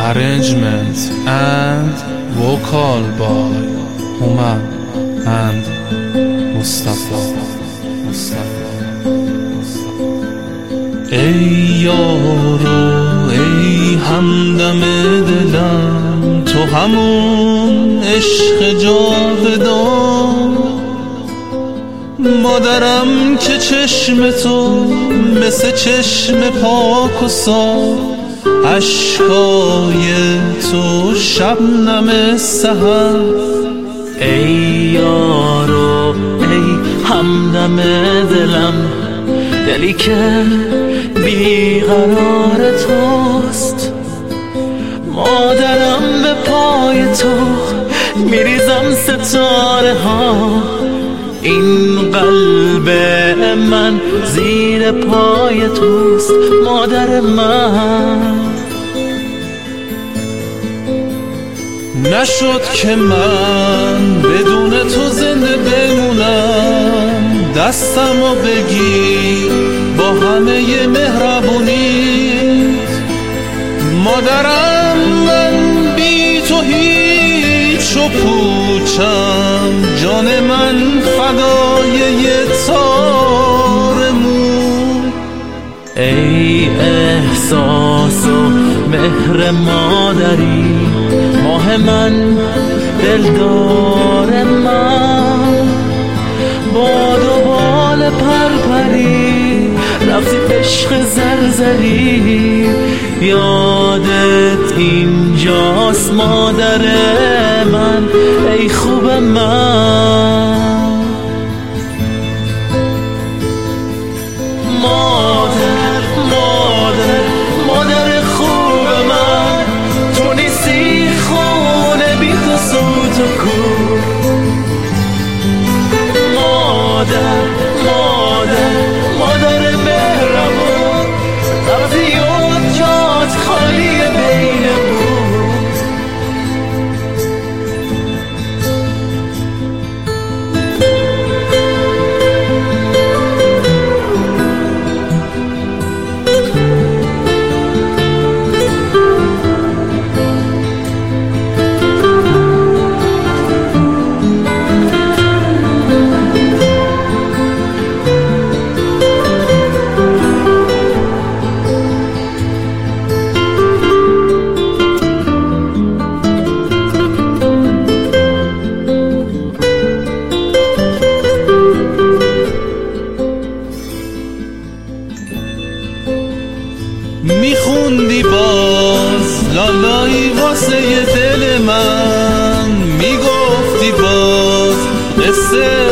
arrangement and vocal by Huma and Mustafa. ای یارو ای همدم دلم، تو همون عشق جاودان، مادرم که چشم تو مثل چشم پاک و صاف، اشکای تو شبنم سحر. ای یارو ای همدم دلم، دلی که بیقرار توست، مادرم به پای تو میریزم ستاره ها، این قلب من زیر پای توست مادر من. نشد که من بدون تو زنده بمونم، دستمو بگیر با همه مهربونیت، مادرم من بی تو هیچ و پوچم، جان من فدای یه تار مو. ای احساس و مهر مادری، ماه من دلدار من، با دوبال پرپری رفتی عشق زرزری، یادت اینجاست مادر من ای خوب من. مادر خوب من، تو نیستی خونه بی تو سوت و کور. مادر مهربان، وقتی جات خالی بین بود. میخوندی باز لالایی واسه دل من، میگفتی باز قصه